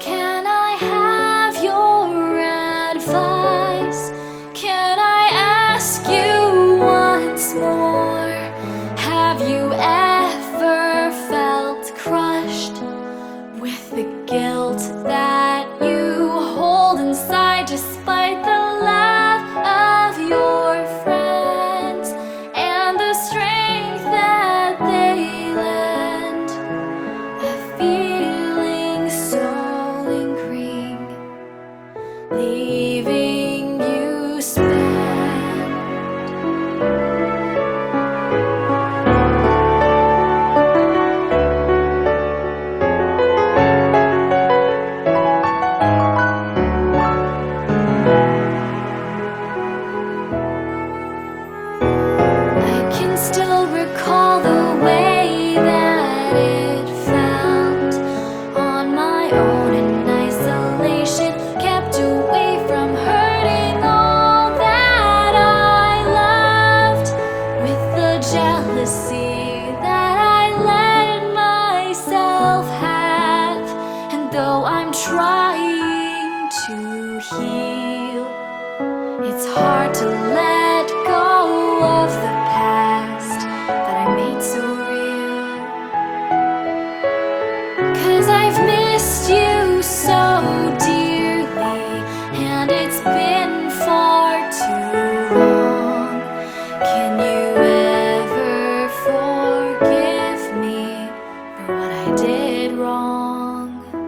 Can I have your advice? Can I ask you once more? Have you ever felt crushed with the guilt that you hold inside, despite the love of your friends and the strength that they lend? The feeling so lingering, leaving you spent. Still recall the way that it felt on my own in isolation, kept away from hurting all that I loved, with the jealousy that I let myself have. And though I'm trying to heal, it's hard to let go of the past that I made so real. 'Cause I've missed you so dearly, and it's been far too long. Can you ever forgive me for what I did wrong?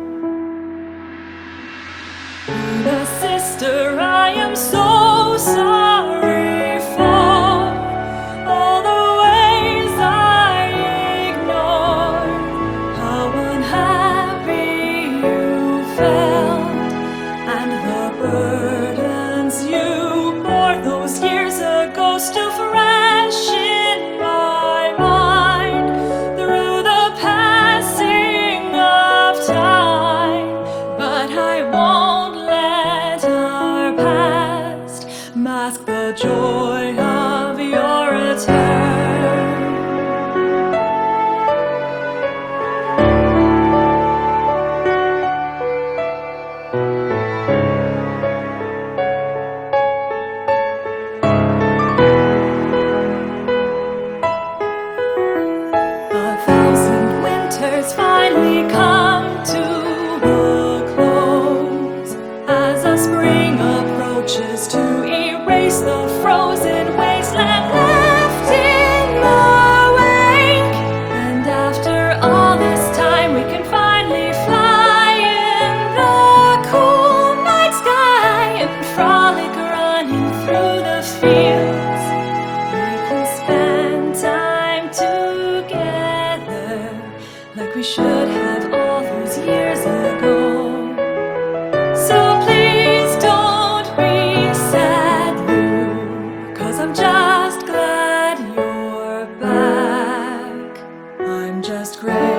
Luna sister, I am so sorry for all the ways I ignored how unhappy you felt, and the burdens you bore those years ago still fresh in my mind through the passing of time. But I won't let our past mask the joy of your return. A thousand winters finally come to a close as a spring approaches to erase the frozen wasteland left in the wake. And after all this time, we can finally fly in the cool night sky and frolic running through the fields. We can spend time together like we should have all those years ago. So please don't be sad, Lou, 'cause I'm just glad you're back. I'm just grateful